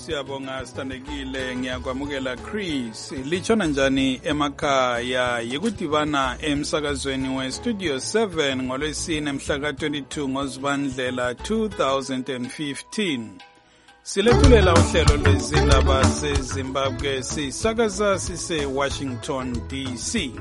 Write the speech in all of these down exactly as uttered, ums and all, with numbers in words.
Siyabonga sithandekile, ngiyakwamukela Chris. Lichona njani emakhaya? Yikudibana emsakazweni we Studio seven ngolwesine mhla ka twenty-two ngoZibandlela two thousand fifteen. Silethulela uhlelo lwezindaba zeZimbabwe sisakaza sise Washington D C.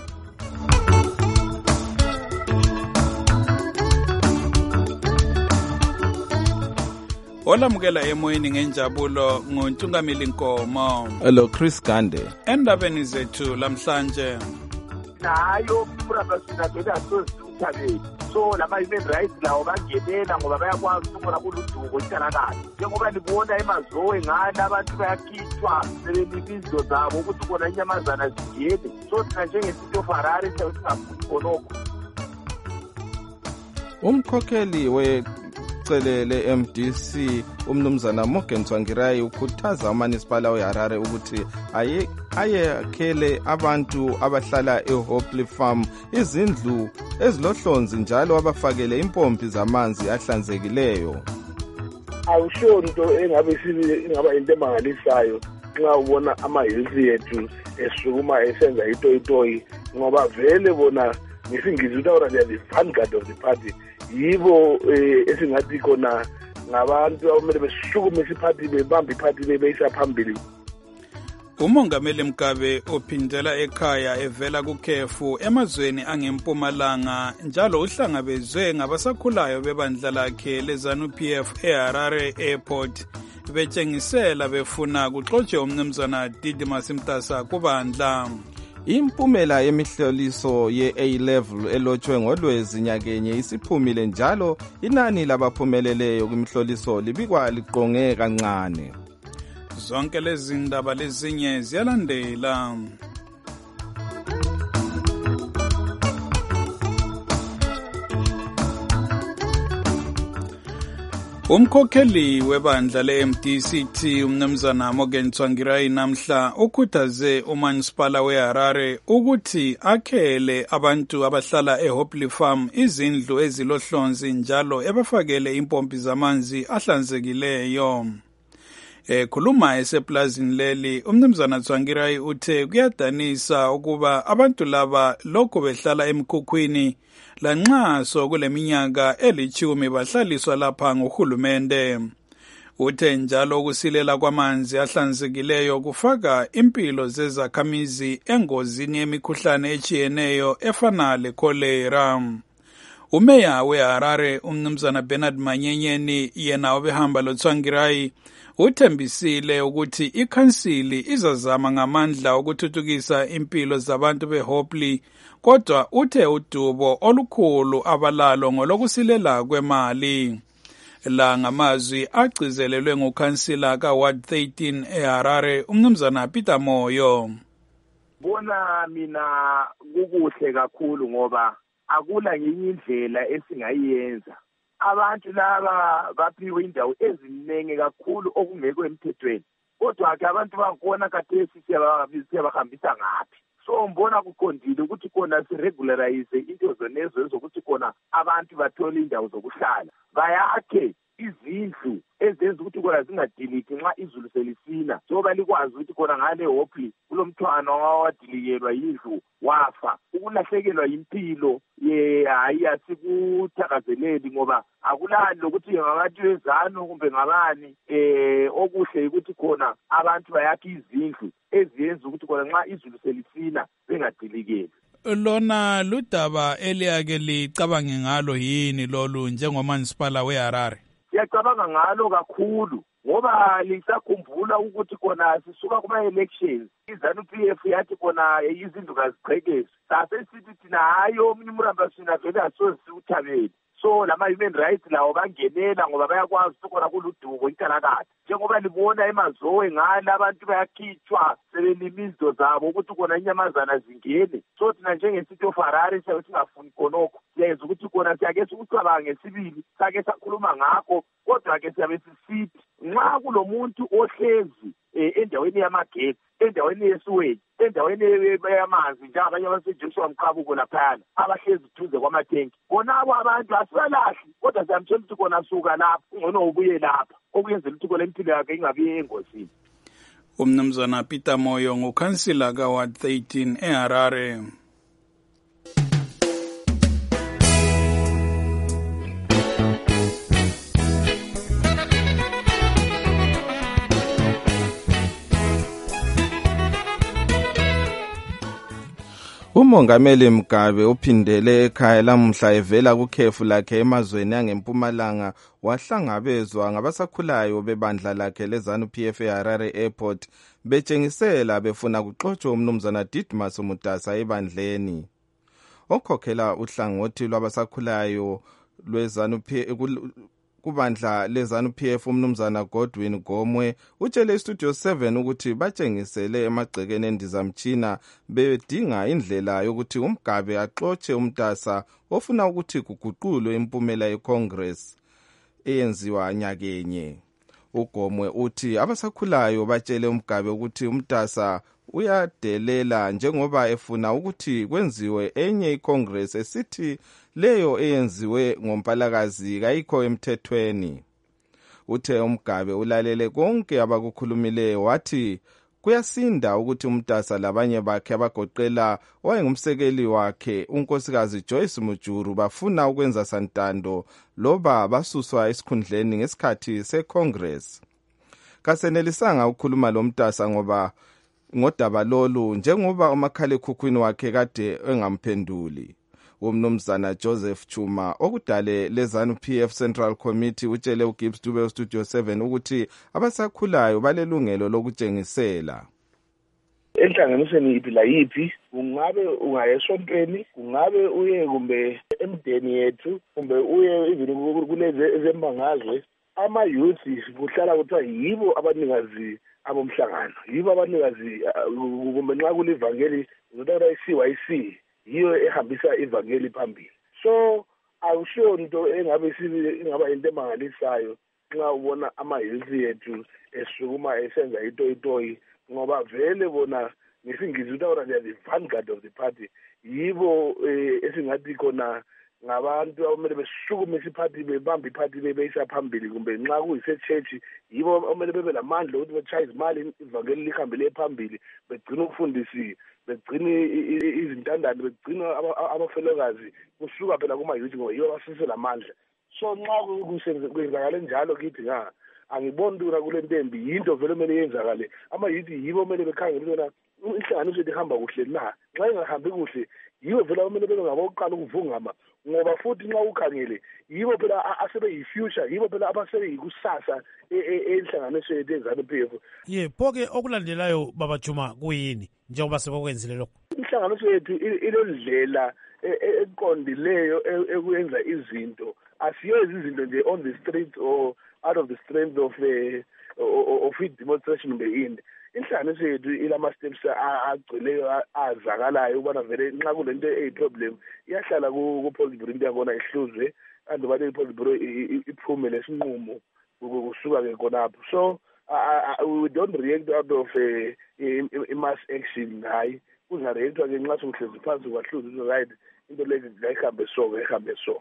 Olamukela emoyeni ngenjabulo nguNtungamili Nkomo. Hello Chris Gande. Endabeni zethu lamhlanje. Nayo umraba sinabela sozithabeni. So lama human rights lawo bangenela ngoba bayakwazi ukubona kuluduko ikanakade. Njengoba libona emazowe ngani abantu bayakhithwa sebenibizo zabo ukuthi kona inyamazana zigene. So thina njengesito Harare singafuni konoko. Umkhokheli we celele M D C umnumzana Morgan Tsvangirai ukhuthaza uManisipala weHarare ukuthi aye ayekhele abantu abahlala eHopley Farm izindlu ezilohlonzi njalo abafakele impompi zamanzi ahlanzekileyo. Awusho into engabe ingaba into emangalisayo nxa ubona ama-health yethu esukuma esenza itoyitoyi ngoba vele bona ngisingizwe ukuthi they are the vanguard of the party. Yibo esingathi khona ngabantu abamele beshukumise iphathi bebamba iphathi bebeyisa phambili. Umongameli Mgabe uphindela ekhaya evela kukhefu emazweni angempumalanga njalo uhlangabezwe ngabasakhulayo bebandla lakhe leZANU-P F eHarare Airport betshengisela befuna kuxotshe umnumzana Didimus Mtasa kubandla. Impumela yemihloliso ye-A-level elotshwe ngoLwezi nyakenye isiphumile njalo inani labaphumeleleyo kwimihloliso libikwa liqonge kancane. Zonke lezi ndaba lezinye ziyalandela. Umkhokheli webandla le-M D C T umnumzana Morgan Tsvangirai namhla ukhuthaze uManisipala weHarare ukuthi akhele abantu abahlala eHopley Farm izindlu ezilohlonzi njalo ebafakele impompi zamanzi ahlanzekileyo. Ekhuluma eseplazini leli umnumzana Tsvangirai uthe kuyadanisa ukuba abantu laba lokhu behlala emkhukhwini lanxa sokuleminyaka elithumi bahlaliswa lapha ngohulumende. Uthe njalo ukusilela kwamanzi ahlanzekileyo kufaka impilo zezakhamizi engozini yemikhuhlane echiyeneyo efana lecholera. Umeya weHarare umnumzana Bernard Manyenyeni yena obehamba loTsvangirai uthembisile ukuthi ikhansili izazama ngamandla ukuthuthukisa impilo zabantu beHopley, kodwa uthe udubo olukhulu abalalo ngolokusilela kwemali. La ngamazwi agcizelelwe ngukhansila kaWard thirteen eHarare umnumzana Peter Moyo. Bona mina kukuhle kakhulu ngoba akula ngenye indlela esingayiyenza. Abantu laba baphiwe indawo eziningi kakhulu okungekho emthethweni. Kodwa ke abantu bakhona khathesi siyabahambisa ngaphi. So mbona kuqondile ukuthi kona siregularize into zonezo ezokuthi kona abantu bathola indawo zokuhlala. Bayakhe izindlu ezenza ukuthi kona zingadiliki nxa izulu selisina. Njengoba likwazi ukuthi kona ngale Hopley kulomthwana owadilikelwa yindlu wafa. Ukulahlekelwa impilo ye hayi asikuthakazeleli ngoba akulani lokuthi ngabantu bezanu kumbe ngabani eh okuhle ukuthi khona abantu bayakha izindlu eziyenza ukuthi kona nxa izulu selisina bengadilikeli. Lona ludaba eliyake licabange ngalo yini lolu njengoManisipala weHarare? Siyacabanga ngalo kakhulu ngoba lisakhumbula ukuthi kona sisuka kuma-elections iZANU-P F yathi kona izindlu kaziqhekezi sase sithi thina hayi omunye umramba sina vele asozithabeni. So lama human rights lawo bangenela ngoba bayakwazi ukuthi kona kuluduko ikanakade. Njengoba libona emazowe ngani abantu bayakhithwa sebenibizo zabo ukuthi kona inyamazana zingene. So thina njengesito Harare singafuni konoko. yenza ukuthi kona siyake sikucabange sibili sake sakhuluma ngakho kodwa ke siyabe sisithi nxa kulomuntu ohlezi endaweni yamagetsi endaweni yesuwedi endaweni yamanzi njalo abanye abasetshenziswa umqhabuko laphana abahlezi duze kwamathenki bonabo abantu asibalahli kodwa siyamtshela ukuthi kona suka lapho ungcono ubuye lapha okuyenzela ukuthi kole impilo yakhe ingabi engozini. Umnumzana Peter Moyo ngukhansila ka Ward thirteen eHarare. Umongameli Mugabe uphindele ekhaya lamuhla evela kukhefu lakhe emazweni angempumalanga wahlangabezwa ngabasakhulayo bebandla lakhe leZANU P F eHarare Airport betshengisela befuna kuxotshwa umnumzana Didmus Mudasa ebandleni. Okhokhela uhlangothi lwabasakhulayo lweZANU P F kubandla leZANU P F umnumzana Godwin Gomwe utshele iStudio seven ukuthi batshengisele emagcekeni endizamtshina bedinga indlela yokuthi uMgabe axotshe umntasa ofuna ukuthi kuguqulwe impumela yeCongress eyenziwa nyakenye. Ugomwe uthi abasakhulayo batshele uMgabe ukuthi umntasa uyadelela njengoba efuna ukuthi kwenziwe enye iCongress esithi leyo eyenziwe ngompalakazi kayikho emthethweni. Uthe uMgabe ulalele konke abakukhulumileyo wathi kuyasinda ukuthi umntasa labanye bakhe abagoqela owayengumsekeli wakhe unkosikazi Joyce Mujuru bafuna ukwenza santando loba basuswa esikhundleni ngesikhathi seCongress. Kasenelisanga ukukhuluma lo mntasa ngoba ngodaba lolu njengoba umakhalekhukhwini wakhe kade engamphenduli. Umnumzana Joseph Chuma okudale leZANU P F Central Committee utshele uGibbs Dube Studio seven ukuthi abasakhulayo balelungelo lokutshengisela. Enhlanganisweni iphi la yipi ungabe ungayesontweni kungabe uye kumbe emdeni yethu kumbe uye even kulezi ezembangazwe ama youth kuhlala kuthiwa yibo abanikazi abomhlangano yibo abanikazi kumbe nxa kulivangeli ngothatha i-C Y C yiyo ehambisa ivangeli phambili. So awusho into engabe ingaba into emangalisayo nxa ubona ama youth yethu esukuma esenza into itoyi ngoba vele bona ngesingisi utawona they are the vanguard of the party yibo esingathi khona ngabantu abamele besukumisa iphathi bebamba iphathi bebeyisa phambili kumbe nxa kuyise church yibo omele bebe lamandla ukuthi betshaya izimali ivangeli lihambele phambili begcina ukufundisi begcina izintandane begcina abafelokazi kusuka phela kuma youth ngoba yibo abasise lamandla. So nxa kwenzakala njalo kithi nga angiboni ukuthi kule ntembi yinto vele kumele yenzakale ama youth yibo kumele bekhangele ukuthi inhlanganiso yethu ihamba kuhle na nxa ingahambi kuhle yibo vele kumele bebe ngabokuqala ukuvungama ngoba futhi nxa ukhangele yibo phela asebe yi-future yibo phela abasebe yikusasa enhlanganiso yethu yeZANU P F. Ye phoke okulandelayo Baba Juma kuyini njengoba sekwenzile lokho? Inhlanganiso yethu ilendlela eqondileyo ekuyenza izinto asiyenzi izinto nje on the street or out of the strength of a of a demonstration behind. Inhlanganiso yethu ilama steps agcileyo azakalayo ubona vele nxa kulento eyiproblem iyahlala ku-Politburo into yakona ihluzwe and ubane i-Politburo iphume lesinqumo kusuka ke khonapho. So we don't react out of a mass action hayi kuzareactwa ke nxa sokuhlezi phansi kwahluzwa right into leyo ngayihambe so ngayihambe so.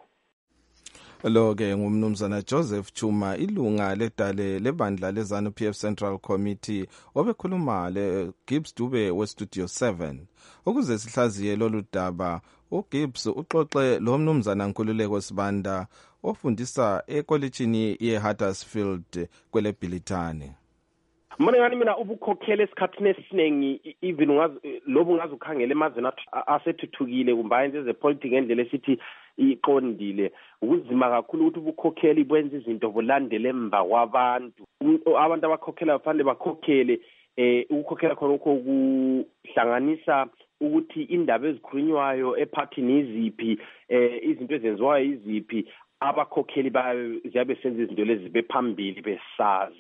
Lo ke ngumnumzana Joseph Chuma ilunga ledale lebandla leZANU P F Central Committee obekhuluma le Gibbs Dube we Studio seven. Ukuze sihlaziye lolu daba uGibbs uxoxe lo mnumzana Nkululeko Sibanda ofundisa ekolitshini yeHuddersfield kwele Bhilitane. Manje ngani mina ubukhokhela esikhathini esiningi even ungazi lobu ungazi ukhangela emazweni asethuthukile kumbe ayenze zepolitics ngendlela esithi iqondile ukuzima kakhulu ukuthi ubukhokhela ibwenza izinto bulandele emva kwabantu abantu abakhokhela bafanele bakhokhele eh ukukhokhela khona ukho kuhlanganisa ukuthi indaba ezikhulunywayo epartini iziphi eh izinto ezenziwayo iziphi abakhokheli bayo ziyabe senza izinto lezi bephambili besazi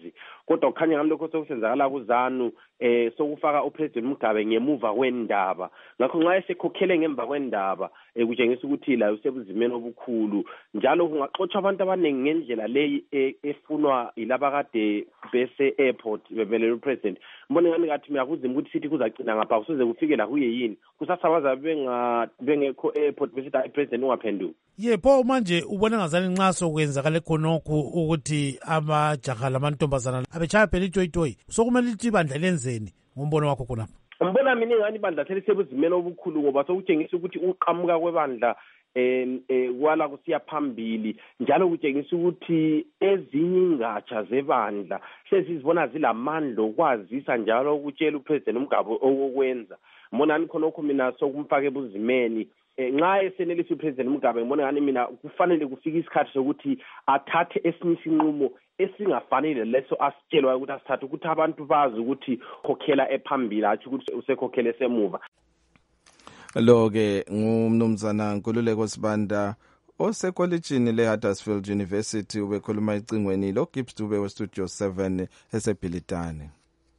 kodwa kukhanya ngami lokho sokusenzakala kuZANU eh sokufaka uPresident Mugabe ngemuva kwendaba ngakho nxa esekhokhele ngemva kwendaba ekutshengisa ukuthi la usebuzimeni obukhulu njalo kungaxotsha abantu abaningi ngendlela leyi efunwa ilaba kade bese airport bebelela uPresident mbone ngani ngathi miyakuza ukuthi sithi kuzacina ngapha kusoze kufike la kuye yini kusasabaza benga bengekho airport bese iPresident ungaphenduki yepho manje ubona ngazani nxa sokwenzakale khonokho ukuthi amajaha lamantombazana abechaya phela itoyitoyi sokumele lithi ibandla lenzeni ngombono wakho khonapha ngibona mina ingani ibandla selisebuzimeni obukhulu ngoba sokutshengisa ukuthi uqhamuka kwebandla eh kwala kusiya phambili njalo kutshengisa ukuthi ezinye ingatsha zebandla sesizibona zilamandla okwazisa njalo ukutshela uPresident Mugabe okwenza mbonani khonokho mina sokumfaka ebuzimeni nxa esenelisa uPresident Mugabe ngibona ngani mina kufanele kufika isikhathi sokuthi athathe esinye isinqumo esingafanele leso asitshelwa ukuthi asithathe ukuthi abantu bazi ukuthi khokhela ephambili athi ukuthi usekhokhele semuva. Lo-ke ngumnumzana Nkululeko Sibanda osekolejini le-Huddersfield University ubekhuluma icingweni lo Gibbs Dube we-Studio seven esebhilitane.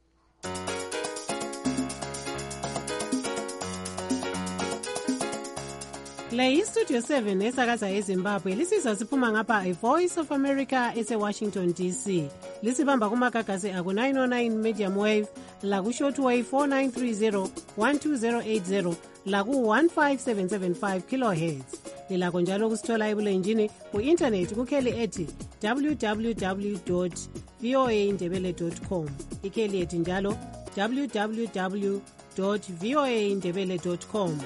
Le iStudio seven esakaza eZimbabwe lisizwa siphuma ngapha iVoice of America ese-Washington D C. Lisibamba kumagagasi aku nine oh nine medium wave, laku shortwave four nine three zero, one two zero eight zero, laku one five seven seven five kilohertz. Lilakho njalo kusithola ebulenjini ku-internet kukheli ethi w w w dot v o a indebele dot com. Ikheli ethi njalo w w w dot v o a indebele dot com.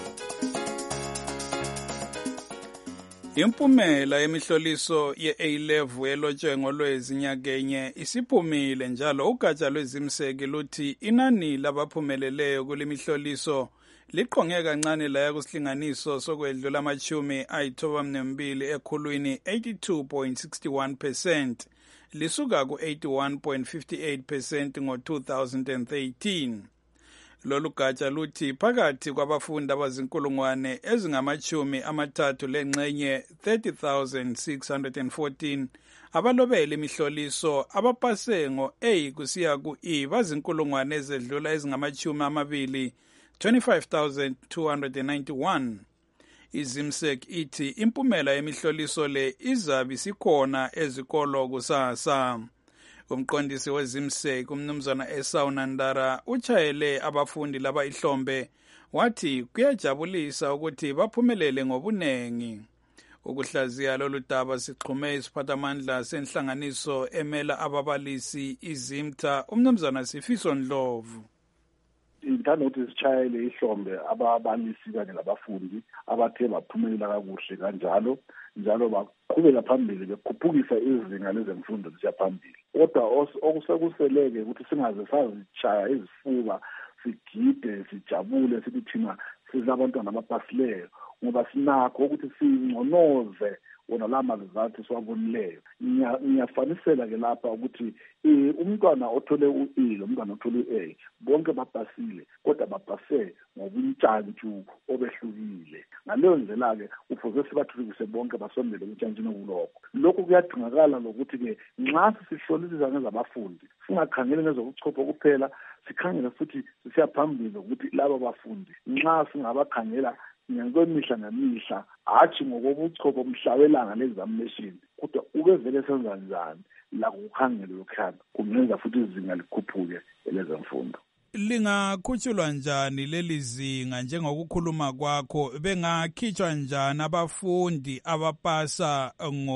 Impumela yemihloliso ye-A-level elotshwe ngolwezi nyakenye isiphumile njalo ugatsha lwezimseki luthi inani labaphumeleleyo kulemihloliso liqonge kancane laya kusilinganiso sokwedlula amachumi ayithoba-mbili ekhulwini eighty-two point six one percent lisuka ku-eighty-one point five eight percent ngo-two thousand thirteen. Lolu gatsha luthi phakathi kwabafundi abazinkulungwane ezingamachumi amathathu lengxenye thirty thousand six hundred fourteen abalobele imihloliso abapase ngo-A kusiya ku-E bazinkulungwane ezedlula ezingamachumi amabili twenty-five thousand two hundred ninety-one. Izimsek ithi impumela yemihloliso le izabe isikhona ezikolo kusasa. Umqondisi wezimsek umnumzana Esau Nandara uchayele abafundi laba ihlombe wathi kuyajabulisa ukuthi baphumelele ngobunengi. Ukuhlaziya lolu daba sixhume isiphathamandla senhlanganiso emela ababalisi izimtha umnumzana Sifiso Ndlovu. Ngithanda ukuthi sitshayele ihlombe ababalisi kanye labafundi abathe baphumelela kakuhle kanjalo njalo baqhubela phambili bekhuphukisa izinga lezemfundo lisiya phambili. Kodwa okusekuseleke ukuthi singaze sazitshaya izifuba sigide sijabule sithi thina sizabantwana abapasileyo ngoba sinakho ukuthi singconoze wona la mazathu siwabonileyo. Ngiyafanisela ke lapha ukuthi umntwana othole u-E lomntwana othole u-A bonke bapasile kodwa bapase ngobuntshantshu obehlukile. Ngaleyo ndlela-ke ufuze sibathuthukise bonke basondele umtshantshini okulokho. Lokhu kuyadingakala lokuthi-ke nxa sisihlolisisa ngezabafundi singakhangeli ngezokuchopha kuphela sikhangele futhi sisiya phambili ukuthi laba bafundi nxa singabakhangela ngemihla ngemihla hatshi ngokobuchopho mhlawelanga le-examination kodwa ube vele senza njani la kukhangele lokhana kungenza futhi izinga likhuphuke elezemfundo. Lingakhutshulwa njani leli zinga njengokukhuluma kwakho bengakhitshwa njani abafundi abapasa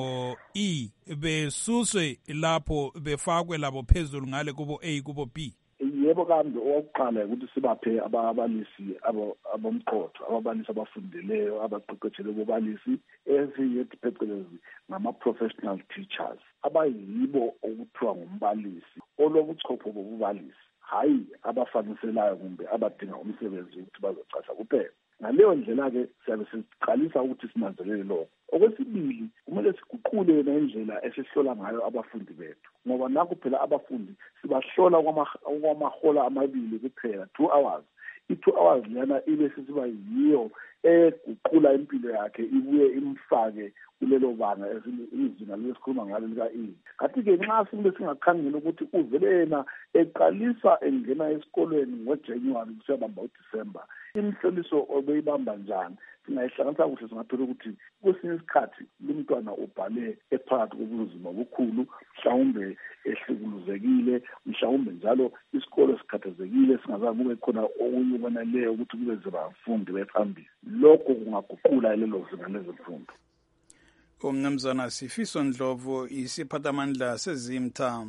ngo-E besuswe lapho befakwe labo phezulu ngale kubo A kubo B? Yebo kambe owokuqala ukuthi sibaphe ababalisi abomqotho ababalisi abafundeleyo abaqeqetshele bobalisi esiyethi phecelezi ngama-professional teachers abayibo okuthiwa ngumbalisi olobuchopho bobubalisi hayi abafaniselayo kumbe abadinga umsebenzi ukuthi bazochaza kuphela. Ngaleyo ndlela-ke siyabe siqalisa ukuthi sinanzelele lokho. Okwesibili kumele siguqule yona indlela esihlola ngayo abafundi bethu ngoba nakho phela abafundi sibahlola kwamahola amabili kuphela two hours. I-two hours lena ibe sisiba yiyo eguqula impilo yakhe ibuye imfake kulelo banga izinga lesikhuluma ngalo lika-E. Kanti-ke nxa singbe singakhangela ukuthi uvele yena eqalisa engena esikolweni ngoJanuwari kusiyabamba uDisemba, imihloliso obeyibamba njani singayihlanganisa kuhle singathola ukuthi kwesinye isikhathi lo mntwana ubhale ephakathi kobunzima obukhulu, mhlawumbe ehlukuluzekile, mhlawumbe njalo isikole sikhathazekile, singazange kube khona okunye ukweneleyo ukuthi kube zibafundi bephambili. Lokho kungaguqula lelo zinga lezemfundo. Umnumzana Sifiso Ndlovu, isiphathamandla seZimta.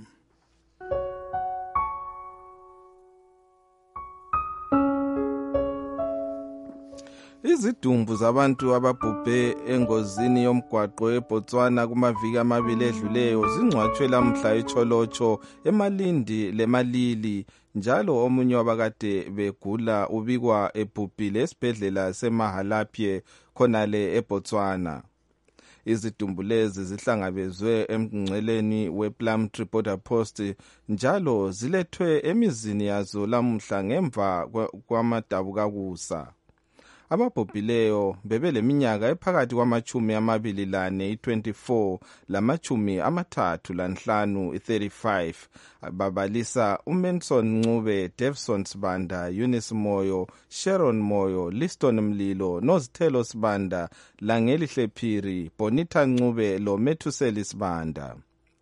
Izidumbu zabantu ababhubhe engozini yomgwaqo eBotswana kumaviki amabili edluleyo zingcwatshwe lamhla eCholocho, eMalindi leMalili, njalo omunye wabakade begula ubikwa ebhubhile esibhedlela seMahalapye khonale eBotswana. Izidumbu lezi zihlangabezwe emngceleni wePlumtree Border Post njalo zilethwe emizini yazo lamhla ngemva kwamadabukakusa. Ababhubhileyo bebeleminyaka ephakathi kwamachumi amabili lane i-twenty-four lamachumi amathathu lanhlanu i-thirty-five, babalisa uManson Ncube, Davson Sibanda, Eunice Moyo, Sharon Moyo, Liston Mlilo, Nozithelo Sibanda, Langelihle Phiri, Bonita Ncube lo Methuseli Sibanda.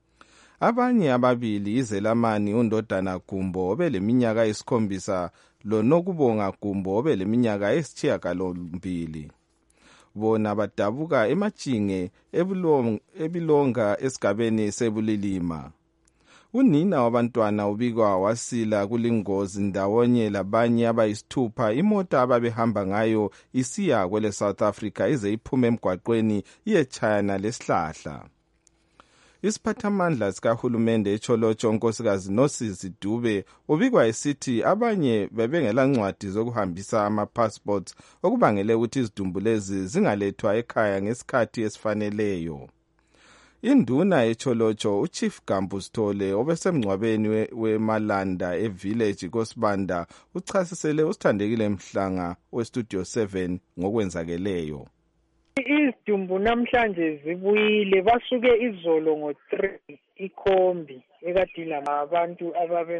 Abanye ababili iZelamani uNdodana Gumbo obeleminyaka esikhombisa lo Nokubonga Gumbo obeleminyaka esishiyagalombili. Bona badabuka eMachinge ebilonga esigabeni seBulilima. Unina wabantwana ubikwa wasila kulingozi ndawonye labanye abayisithupha imota ababehamba ngayo isiya kwele South Africa ize iphume emgwaqweni iyechayana lesihlahla. Isiphathamandla sikahulumende eCholocho unkosikazi Nosizi Dube ubikwa esithi abanye bebengela ncwadi zokuhambisa ama-passports okubangele ukuthi izidumbu lezi zingalethwa ekhaya ngesikhathi esifaneleyo. Induna eCholocho uChief Gambu Sithole obesemngcwabeni weMalanda eVillage koSibanda uchasisele usithandekile Mhlanga weStudio seven ngokwenzakeleyo. Izidumbu namhlanje zibuyile, basuke izolo ngo three ikhombi ekadila abantu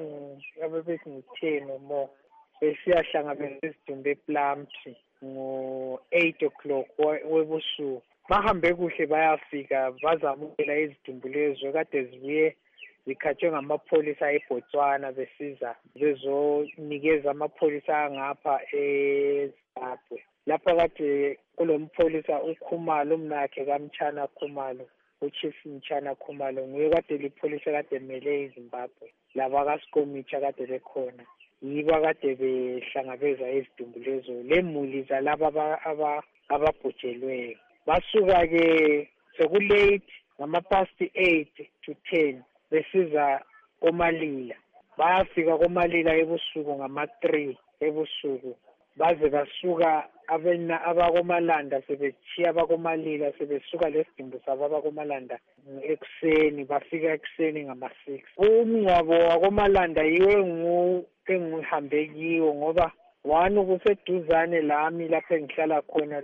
ababengu-ten or more besiyahlangabeza izidumbu ePlumtree ngo eight o'clock webusuku. Bahambe kuhle bayafika bazamukela izidumbu lezo kade zibuye zikhatshwe ngamapholisa eBotswana besiza bezonikeza amapholisa angapha eZimbabwe. Lapha kade kulompholisa uKhumalo umnakhe kaMchana Khumalo, uChief Mchana Khumalo nguye kade lipholisa kade mele eZimbabwe. Laba kaSikomicha kade bekhona yibo kade behlangabeza izidumbu lezo lemuli zalaba ababhujelweyo. Basuka ke sekulate ngama past eight to ten besiza koMalila. Bayafika koMalila ebusuku ngama three ebusuku baze basuka abena abakomalanda sebechiya abakomalila sebesuka lesidumbu sabo abakomalanda ekuseni bafika ekuseni ngama six. Umngcwabo wakomalanda yiwe ngu engihambe kiwo ngoba wani kuseduzane lami lapho engihlala khona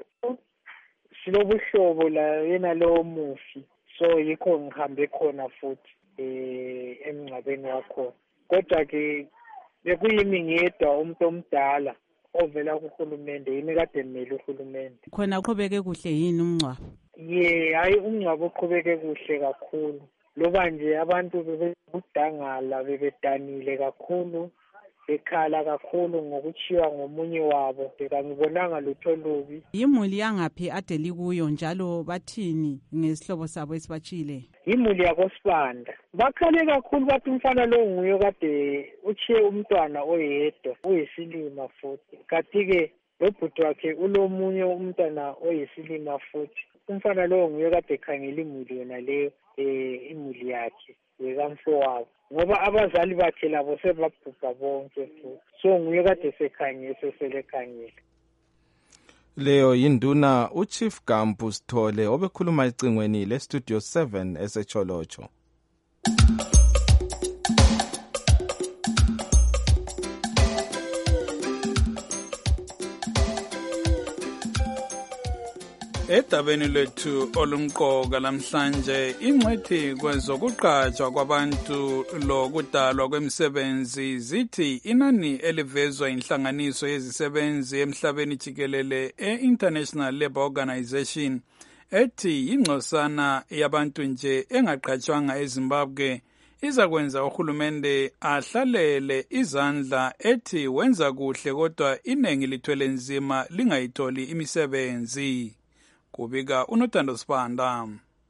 silobuhlobo la yena lo mufi, so yikho ngihambe khona futhi eh emngcwabeni wakho. Kodwa ke bekuyimi ngedwa umuntu omdala ovela kuhulumende yimi kade mmeli uhulumende. Khona uqhubeke kuhle yini umngcwabo? Ye hayi umngcwabo uqhubeke kuhle kakhulu. Loba nje abantu bebekudangala bebedanile kakhulu bekhala kakhulu ngokuchiwa ngomunye wabo, ngibonanga lutho lubi. Yimuli yangaphi ade likuyo njalo bathini ngesihlobo sabo esibachile? Yimuli yakoSibanda. Bakhale kakhulu bathi umfana lo nguye kade uchiye umntwana oyedwa uyisilima futhi. Kanti ke lobhuti wakhe ulomunye umntwana oyisilima futhi. Umfana lo nguye kade ekhangela imuli yona leyo eh imuli yakhe yekamfowabo. Ngoba abazali bakhe labo sebabhubha bonke futhi. So nguye kade sekhangela seselekhangela. Leyo yinduna uChief Gambu Sithole obekhuluma icingweni leStudio seven eseCholocho. Edabeni lethu olumqoka lamhlanje ingcwethi kwezokuqhatshwa kwabantu lokudalwa kwemisebenzi zithi inani elivezwa inhlanganiso yezisebenzi emhlabeni jikelele e-International Labour Organization ethi ingcosana yabantu nje engaqhatshwanga eZimbabwe izakwenza uhulumende ahlalele izandla ethi wenza kuhle kodwa iningi lithwele nzima lingayitholi imisebenzi. Kubika uNothando Sibanda.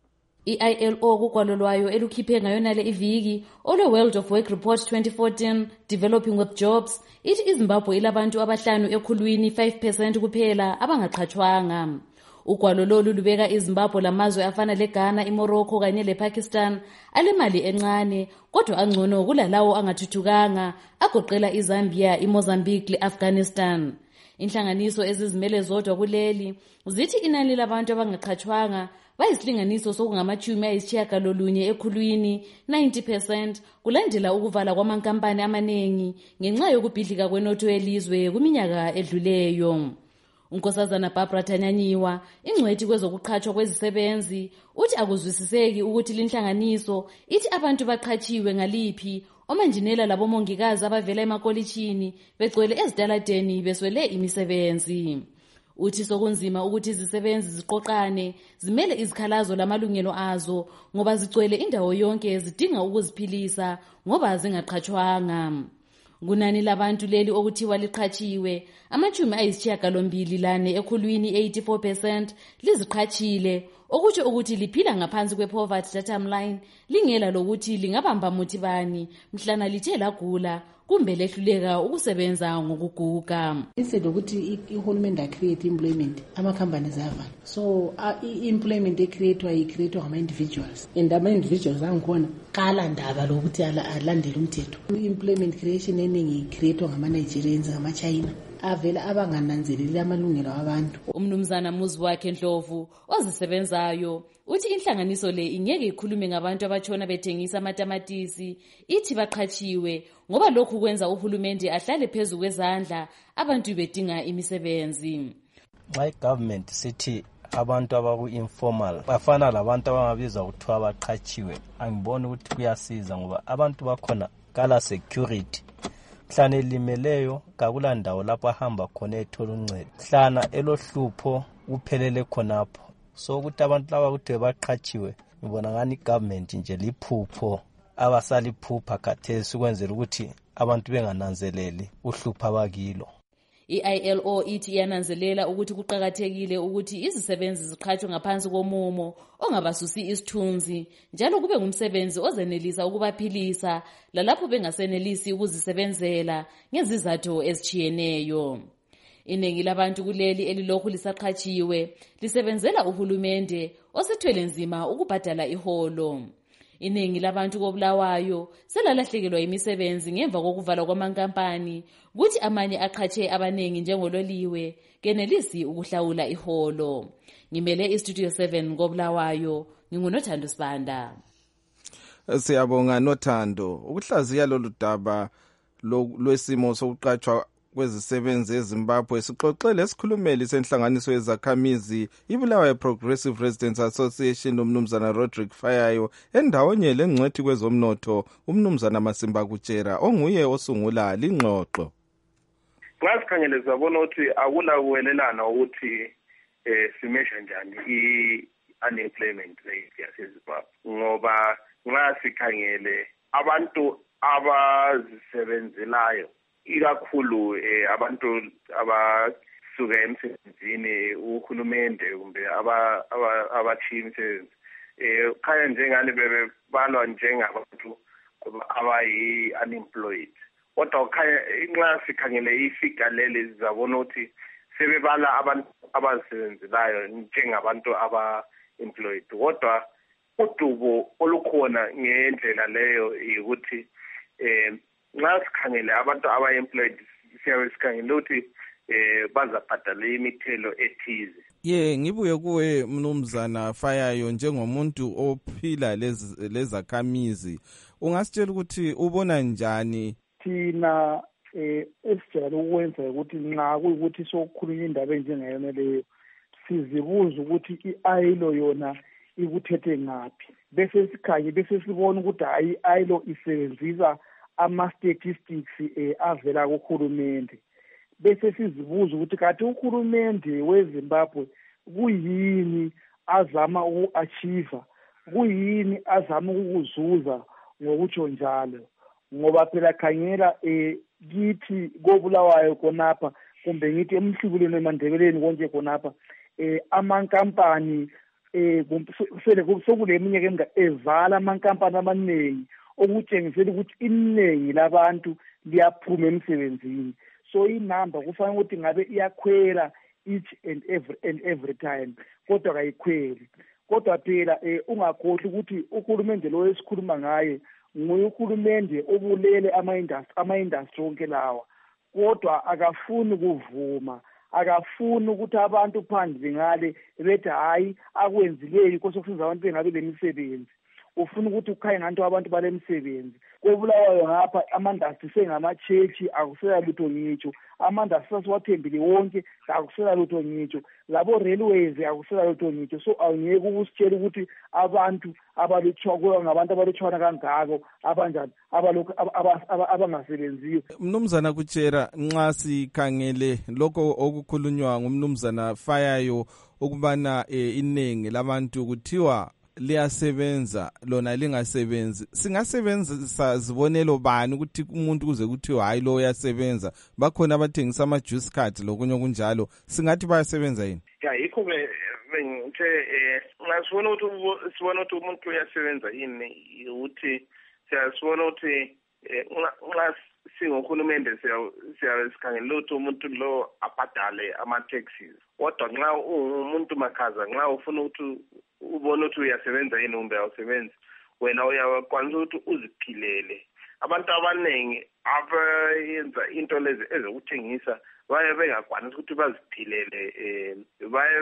I-I L O kukwalo lwayo elukhiphe ngayonale iviki olwe World of Work Report twenty fourteen Developing with Jobs ithi iZimbabwe ilabantu abahlanu ekhulwini five percent kuphela abangaqhatshwanga. Ukwalo lolu lubeka iZimbabwe lamazwe afana leGhana, iMorocco kanye lePakistan alemali encane kodwa angcono kulalawo angathuthukanga agoqela iZambia, iMozambique leAfghanistan. Inhlanganiso ezizimele zodwa kuleli zithi inani labantu abangaqhatshwanga bayisilinganiso sokungamachumi ayisitshiyagalolunye ekhulwini ninety percent kulandela ukuvala kwamankampani amanengi ngenxa yokubhidlika kwenotho yelizwe kuminyaka edluleyo. Unkosazana Barbara Tanyanyiwa, ingcwethi kwezokuqhatshwa kwezisebenzi, uthi akuzwisiseki ukuthi linhlanganiso ithi abantu baqhatshiwe ngaliphi omanjinela labomongikazi abavela emakolitshini begcwele ezitaladeni beswele imisebenzi. Uthi sokunzima ukuthi izisebenzi ziqoqane zimele izikhalazo lamalungelo azo ngoba zigcwele indawo yonke zidinga ukuziphilisa ngoba zingaqhatshwanga. Kunani labantu leli okuthiwa liqhatshiwe amachumi ayisishiyagalombili lane ekhulwini eighty-four percent liziqhatshile okutsho ukuthi liphila ngaphansi kwe-poverty datum line lingela lokuthi lingabamba muthi bani mhlana lithe lagula kumbe lehluleka ukusebenza ngokuguga. Instead ukuthi ihulumende acreate employment ama-companies avala, so i-employment ecreatwa icreatwa ngama-individuals and ama-individuals angikhona kala ndaba lokuthi alandele umthetho. I-employment creation eningi icreatwa ngama-Nigerians, ngama-China avela abangananzeleli amalungelo abantu. Umnumzana Muziwakhe Ndlovu ozisebenzayo uthi inhlanganiso le ingeke ikhulume ngabantu abachona bethengisa amatamatisi ithi baqhatshiwe ngoba lokhu kwenza uhulumende ahlale phezulu kwezandla abantu bedinga imisebenzi. My government sithi abantu abaku-informal bafana labantu abangabizwa kuthiwa baqhatshiwe, angiboni ukuthi kuyasiza ngoba abantu bakhona kala security. Mhlana elimeleyo kakula ndawo lapho ahamba khona ethola uncedo, mhlana elohlupho uphelele khonapho. So ukuthi abantu laba ukuthi baqhatshiwe ngibona ngani government nje liphupho abasaliphupha khathesi ukwenzela ukuthi abantu bengananzeleli uhlupho abakilo. I-I L O ithi iyananzelela ukuthi kuqakathekile ukuthi izisebenzi ziqhatshwe ngaphansi komumo ongabasusi isithunzi njalo kube ngumsebenzi ozenelisa ukubaphilisa lalapho bengasenelisi ukuzisebenzela ngezizathu ezitshiyeneyo. Iningi labantu kuleli elilokhu lisaqhatshiwe lisebenzela uhulumende osethwele nzima ukubhadala iholo. Iningi labantu koBulawayo selalahlekelwa imisebenzi ngemva kokuvala kwamankampani kuthi amanye aqhatshe abanengi njengololiwe kenelisi ukuhlawula iholo. Ngimele iStudio seven koBulawayo, nginguNothando Sibanda. Siyabonga Nothando. Ukuhlaziya lolu daba lwesimo sokuqhatshwa kwezisebenzi eZimbabwe sixoxele lesikhulumeli senhlanganiso yezakhamizi iBulawayo Progressive Residents Association umnumzana Roderick Fayayo endawonye lengcwethi kwezomnotho umnumzana Masimba Kutshera onguye osungula lingxoxo. Ngasikhangele zabona ukuthi akula kuwelelana ukuthi eh simesha njani i-unemployment rate yaseZimbabwe ngoba ngasikhangele abantu abazisebenzelayo ikakhulu eh abantu abasuka emsebenzini uhulumende kumbe aba abachiefs eh khaya njengani bebalwa njengabantu abayi unemployed. Kodwa khaya inxa sikhangele ifika leli zabona ukuthi sebebala abantu abasebenzelayo njengabantu aba employed. Kodwa udubo olukhona ngendlela leyo ukuthi eh nxa sikhangele abantu aba-employed siyabe sikhangele ukuthi eh bazabhadala imithelo ethize. Ye ngibuye kuwe mnumzana Fayayo njengomuntu ophila lezakhamizi ungasitshela ukuthi ubona njani thina eh esijayele ukwenza ukuthi nxa kuyikuthi sokukhulunywa indaba enjengayona leyo sizibuza ukuthi i-I L O yona ikuthethe ngaphi, bese sikhanye bese sibona ukuthi hayi i-I L O isebenzisa ama-statistics eh, avela kuhulumende, bese sizibuza ukuthi kathi uhulumende weZimbabwe kuyini azama uku-achieve, kuyini azama ukuzuza ngokutsho njalo, ngoba phela khangela eh kithi koBulawayo konapha kumbe ngithi emhlubulweni eMandebeleni konke konapha eh amankampani eh sele sokule minyaka emga evala amankampani amaningi okutshengisela ukuthi iningi labantu liyaphuma emsebenzini. So inamba kufanele ukuthi ngabe iyakhwela each and every and every time, kodwa kayikhweli. Kodwa phela eh ungakhohlwa ukuthi uhulumende lo esikhuluma ngaye nguye uhulumende obulele ama-industry ama-industry onke lawa, kodwa akafuni kuvuma, akafuni ukuthi abantu phandle ngale bethi hayi akwenzileyo kosokusiza abantu bengabe lemisebenzi. Ufuna ukuthi ukhaye nganto abantu balemisebenzi. KoBulawayo ngapha amandasi sengama-church akusela lutho ngitsho, amandasi sasiwathembile wonke akusela lutho ngitsho, labo railways akusela lutho ngitsho. So awungeke ukusitshela ukuthi abantu abalutshwa ngabantu abalutshwana kangako abanjani abalokhu abangasebenziyo. Mnumzana Kutshera, nxa sikhangele lokho okukhulunywa ngumnumzana Fayayo ukubana eh, iningi labantu kuthiwa liyasebenza lona lingasebenzi, singasebenzisa zibonelo bani ukuthi umuntu kuze kuthiwa hayi lo uyasebenza? Bakhona abathengisa ama juice cards lokunye kunjalo, singathi bayasebenza yini? Ya yikho ke ngithe eh ngasibona ukuthi sibona ukuthi umuntu uyasebenza yini, ukuthi siyasibona ukuthi nxa singohulumende siyasikhangela ukuthi umuntu lo abhadale ama-taxes, kodwa nxa umuntu makhaza, nxa ufuna ukuthi ubona ukuthi uyasebenza yini kumbe awusebenzi, wena uyakwanisa ukuthi uziphilele. Abantu abaningi abayenza into lezi ezokuthengisa baye bengakwanisi ukuthi baziphilele, eh baye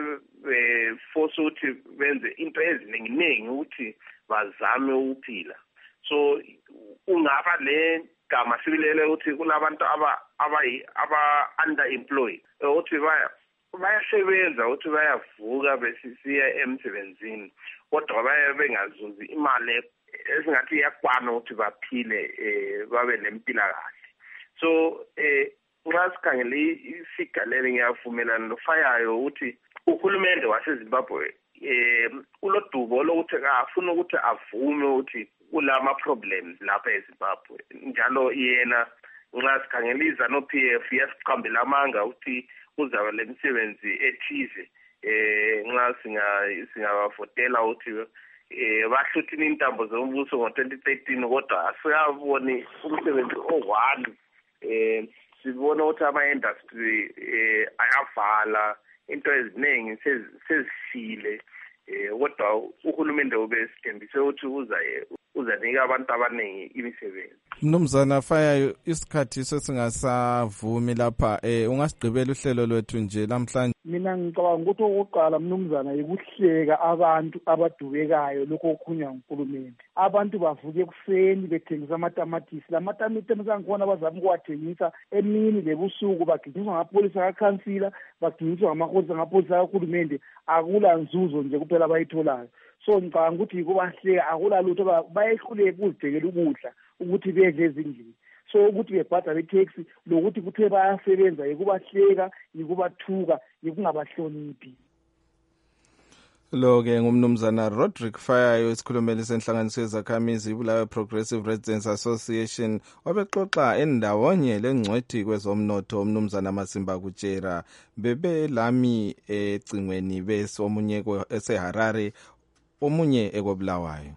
beforce ukuthi benze into eziningi ukuthi bazame ukuphila. So ungaba le gama sibilele ukuthi kunabantu aba aba underemployed ukuthi baya bayasebenza ukuthi bayavuka besisiya emsebenzini, kodwa baye bengazuzi imali esingathi iyakwana ukuthi baphile eh babe nempilakahle. So eh nxa sikhangele isigalele ngiyavumelana noFayayo ukuthi uhulumende waseZimbabwe eh ulodubo lokuthi afuna ukuthi avume ukuthi kulama problems lapha eZimbabwe, njalo yena nxa sikhangele iZANU-P F yasiqambela amanga ukuthi uzaba lemisebenzi ethize eh nxa singa singabafotela ukuthi eh bahluthini intambo zombuso ngo twenty thirteen, kodwa asiyaboni umsebenzi o-one. eh sibona ukuthi ama-industry eh ayavala, into eziningi sezifile, eh kodwa uhulumende ubesithembise ukuthi uza uzanika abantu abaningi imisebenzi. Mnumzana Fayayo, isikhathi sesingasavumi lapha, eh ungasigqibela uhlelo lwethu nje namhlanje. Mina ngicabanga ukuthi okokuqala mnumzana yikuhleka abantu abadubekayo lokho okhunywa nguhulumende. Abantu bavuke ekuseni bethengisa amatamatisi, lamatamatisi angkhona bazama ukuwathengisa emini lebusuku, bagijinyiswa ngamapolisa kakhansila, bagijinyiswa ngamapolisa ngamapolisa kahulumende, akula nzuzo nje kuphela abayitholayo. So ngicabanga ukuthi kubahleka akula lutho, bayehluleka ukuzidekela ukudla ukuthi bedle ezindlini. So ukuthi bebhadala i-taxi lokuthi kuthe bayasebenza yikubahleka, yikubathuka, yikungabahloniphi. Lo-ke ngumnumzana Roderick Fayayo, isikhulumeli senhlanganiso yezakhamizi iBulawayo Progressive Residents Association, wabexoxa endawonye lengcwethi kwezomnotho umnumzana Masimba Kutshera. Bebe lami ecingweni besomunye eseHarare, omunye ekoBulawayo.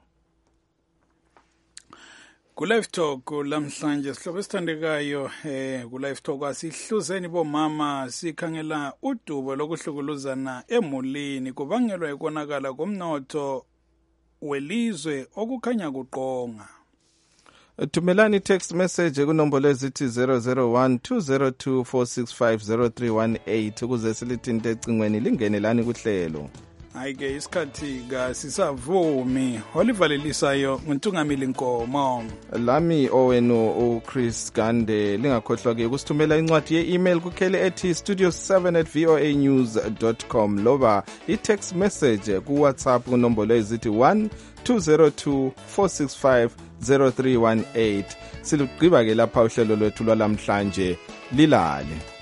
Ku-Live Talk lamhlanje sihlobo esithandekayo eh ku-Live Talk asihluzeni bomama sikhangela udubo lokuhlukuluzana emulini kubangelwa ikonakala komnotho welizwe okukhanya kuqonga. Thumelani text message kunombolo ezithi zero zero one two zero two four six five zero three one eight ukuze silithinte ecingweni lingenelani kuhlelo. Hayi ke isikhathi kasisavumi. Olivalelisayo nguNtungamili Nkomo. Lami owenu uChris Gande. Lingakhohlwa ke ukusithumela incwadi ye-email kukhele ethi studio seven at voa news dot com loba i-text message ku WhatsApp kunombolo ezithi one two zero two four six five zero three one eight. Silugqiba ke lapha uhlelo lwethu lwalamhlanje lilale.